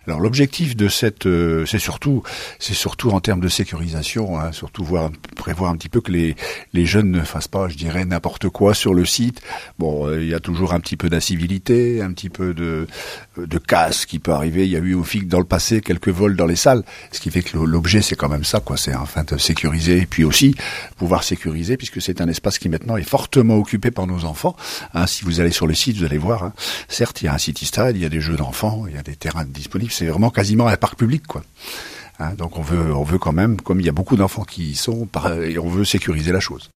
Alors l'objectif de cette, c'est surtout en termes de sécurisation, hein, surtout prévoir un petit peu que les jeunes ne fassent pas, je dirais, n'importe quoi sur le site. Bon, il y a toujours un petit peu d'incivilité, un petit peu de casse qui peut arriver. Il y a eu aussi dans le passé quelques vols dans les salles, ce qui fait que l'objet c'est quand même ça, quoi. C'est enfin de sécuriser et puis aussi pouvoir sécuriser puisque c'est un espace qui maintenant est fortement occupé par nos enfants. Hein, si vous allez sur le site, vous allez voir. Hein, certes, il y a un city-style, il y a des jeux d'enfants, il y a des terrains disponibles. C'est vraiment quasiment un parc public, quoi. Hein, donc on veut quand même, comme il y a beaucoup d'enfants qui y sont, on veut sécuriser la chose.